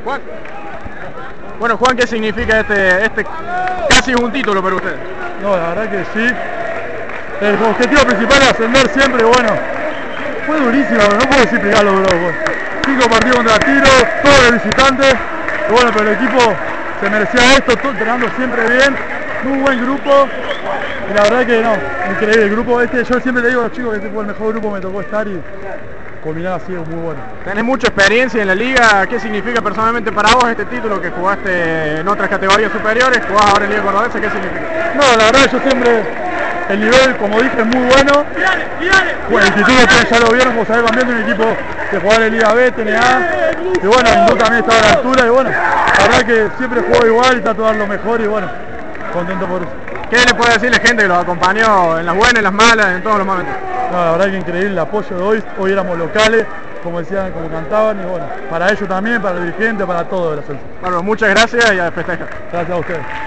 Juan. Bueno, Juan, ¿qué significa este casi un título para usted? No, la verdad que sí. El objetivo principal es ascender siempre, bueno. Fue durísimo, no puedo decir pegarlo, bro. 5 partidos contra Tiro, todos de visitantes. Y bueno, pero el equipo se merecía esto, todo entrenando siempre bien. Muy buen grupo. Y la verdad que no, increíble. El grupo este, yo siempre le digo a los chicos que este fue el mejor grupo que me tocó estar y culminar así es muy bueno. Tenés mucha experiencia en la liga. ¿Qué significa personalmente para vos este título que jugaste en otras categorías superiores? Jugás ahora en Liga Cordobesa, ¿qué significa? No, la verdad yo siempre, el nivel, como dije, es muy bueno. Bueno, el título ya lo vieron, como sabés, cambiando un equipo que jugaba en Liga B, TNA. Y bueno, Hindú también estaba a la altura y bueno, la verdad que siempre juego igual y trato de dar lo mejor y bueno, contento por eso. ¿Qué le puede decir la gente que los acompañó en las buenas, en las malas, en todos los momentos? No, la verdad que increíble el apoyo de hoy éramos locales, como decían, como cantaban y bueno, para ellos también, para el dirigente, para todo de la selección. Bueno, muchas gracias y a festejar. Gracias a ustedes.